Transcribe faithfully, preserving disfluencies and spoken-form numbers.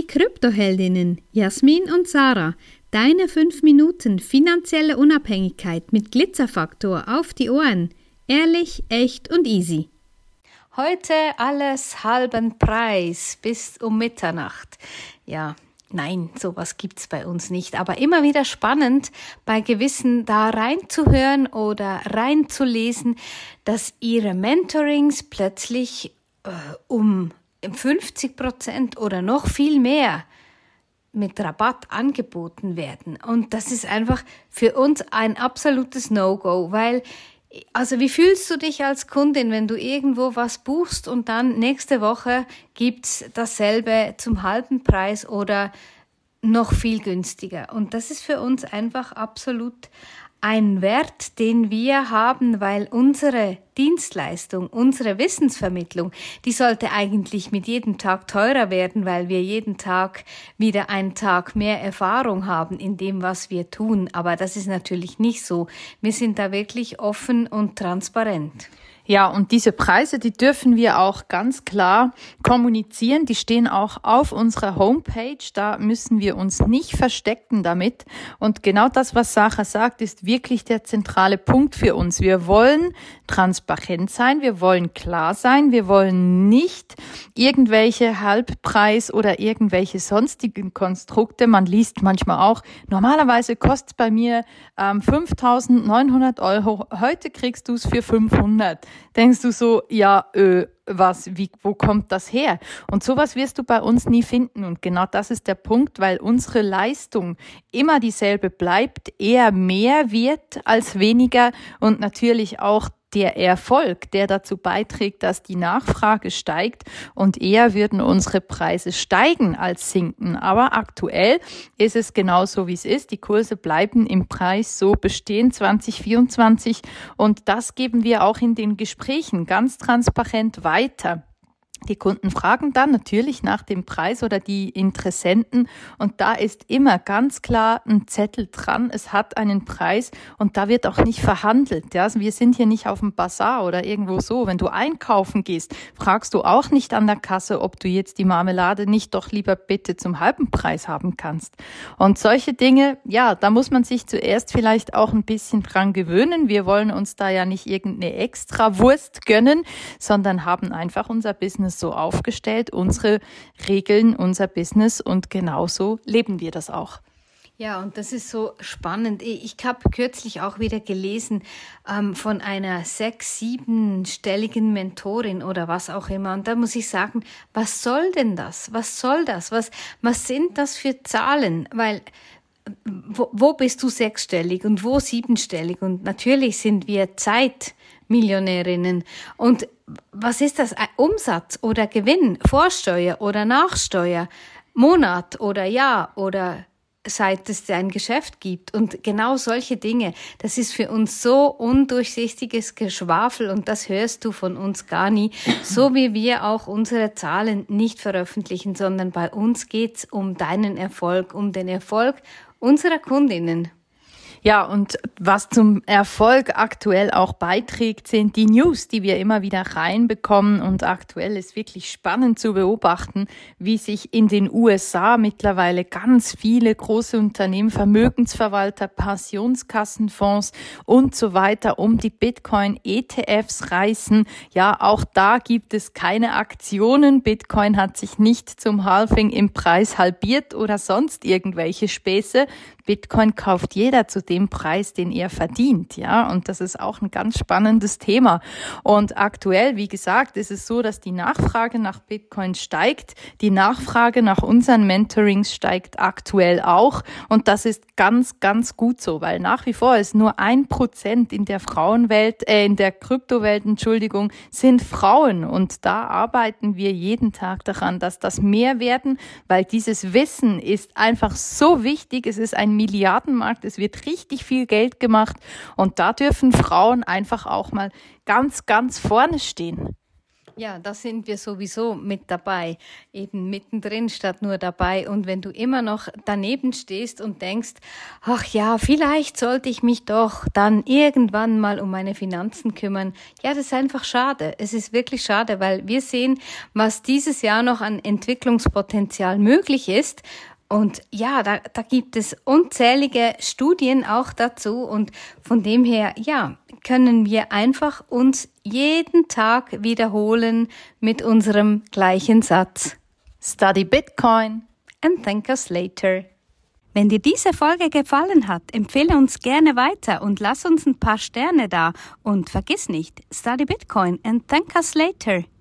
Kryptoheldinnen Jasmin und Sarah. Deine fünf Minuten finanzielle Unabhängigkeit mit Glitzerfaktor auf die Ohren. Ehrlich, echt und easy. Heute alles halben Preis bis um Mitternacht. Ja, nein, sowas gibt's bei uns nicht. Aber immer wieder spannend, bei Gewissen da reinzuhören oder reinzulesen, dass ihre Mentorings plötzlich äh, um fünfzig Prozent oder noch viel mehr mit Rabatt angeboten werden. Und das ist einfach für uns ein absolutes No-Go, weil, also wie fühlst du dich als Kundin, wenn du irgendwo was buchst und dann nächste Woche gibt's dasselbe zum halben Preis oder noch viel günstiger? Und das ist für uns einfach absolut ein Wert, den wir haben, weil unsere Dienstleistung, unsere Wissensvermittlung, die sollte eigentlich mit jedem Tag teurer werden, weil wir jeden Tag wieder einen Tag mehr Erfahrung haben in dem, was wir tun. Aber das ist natürlich nicht so. Wir sind da wirklich offen und transparent. Ja, und diese Preise, die dürfen wir auch ganz klar kommunizieren. Die stehen auch auf unserer Homepage. Da müssen wir uns nicht verstecken damit. Und genau das, was Sarah sagt, ist wirklich der zentrale Punkt für uns. Wir wollen transparent sein. Wir wollen klar sein. Wir wollen nicht irgendwelche Halbpreis oder irgendwelche sonstigen Konstrukte. Man liest manchmal auch, normalerweise kostet es bei mir ähm, fünftausendneunhundert Euro. Heute kriegst du es für fünfhundert. Denkst du so, ja, äh, was, wie, wo kommt das her? Und sowas wirst du bei uns nie finden. Und genau das ist der Punkt, weil unsere Leistung immer dieselbe bleibt, eher mehr wird als weniger und natürlich auch der Erfolg, der dazu beiträgt, dass die Nachfrage steigt und eher würden unsere Preise steigen als sinken. Aber aktuell ist es genauso, wie es ist. Die Kurse bleiben im Preis so bestehen zwanzig vierundzwanzig und das geben wir auch in den Gesprächen ganz transparent weiter. Die Kunden fragen dann natürlich nach dem Preis oder die Interessenten und da ist immer ganz klar ein Zettel dran. Es hat einen Preis und da wird auch nicht verhandelt. Ja, also wir sind hier nicht auf dem Bazar oder irgendwo so. Wenn du einkaufen gehst, fragst du auch nicht an der Kasse, ob du jetzt die Marmelade nicht doch lieber bitte zum halben Preis haben kannst. Und solche Dinge, ja, da muss man sich zuerst vielleicht auch ein bisschen dran gewöhnen. Wir wollen uns da ja nicht irgendeine extra Wurst gönnen, sondern haben einfach unser Business so aufgestellt, unsere Regeln, unser Business und genauso leben wir das auch. Ja, und das ist so spannend. Ich habe kürzlich auch wieder gelesen ähm, von einer sechs-, siebenstelligen Mentorin oder was auch immer. Und da muss ich sagen, was soll denn das? Was soll das? Was, was sind das für Zahlen? Weil wo, wo bist du sechsstellig und wo siebenstellig? Und natürlich sind wir Zeitmillionärinnen. Und was ist das? Umsatz oder Gewinn, Vorsteuer oder Nachsteuer, Monat oder Jahr oder seit es ein Geschäft gibt und genau solche Dinge. Das ist für uns so undurchsichtiges Geschwafel und das hörst du von uns gar nie. So wie wir auch unsere Zahlen nicht veröffentlichen, sondern bei uns geht's um deinen Erfolg, um den Erfolg unserer Kundinnen. Ja, und was zum Erfolg aktuell auch beiträgt, sind die News, die wir immer wieder reinbekommen. Und aktuell ist wirklich spannend zu beobachten, wie sich in den U S A mittlerweile ganz viele große Unternehmen, Vermögensverwalter, Pensionskassenfonds und so weiter um die Bitcoin-E T Fs reißen. Ja, auch da gibt es keine Aktionen. Bitcoin hat sich nicht zum Halving im Preis halbiert oder sonst irgendwelche Späße. Bitcoin kauft jeder zu dem Preis, den er verdient, ja, und das ist auch ein ganz spannendes Thema. Und aktuell, wie gesagt, ist es so, dass die Nachfrage nach Bitcoin steigt, die Nachfrage nach unseren Mentorings steigt aktuell auch und das ist ganz, ganz gut so, weil nach wie vor ist nur ein Prozent in der Frauenwelt, äh, in der Kryptowelt, Entschuldigung, sind Frauen und da arbeiten wir jeden Tag daran, dass das mehr werden, weil dieses Wissen ist einfach so wichtig, es ist ein Milliardenmarkt, es wird richtig viel Geld gemacht und da dürfen Frauen einfach auch mal ganz, ganz vorne stehen. Ja, da sind wir sowieso mit dabei, eben mittendrin statt nur dabei. Und wenn du immer noch daneben stehst und denkst, ach ja, vielleicht sollte ich mich doch dann irgendwann mal um meine Finanzen kümmern. Ja, das ist einfach schade. Es ist wirklich schade, weil wir sehen, was dieses Jahr noch an Entwicklungspotenzial möglich ist. Und ja, da, da gibt es unzählige Studien auch dazu und von dem her, ja, können wir einfach uns jeden Tag wiederholen mit unserem gleichen Satz. Study Bitcoin And thank us later. Wenn dir diese Folge gefallen hat, empfehle uns gerne weiter und lass uns ein paar Sterne da. Und vergiss nicht, study Bitcoin and thank us later.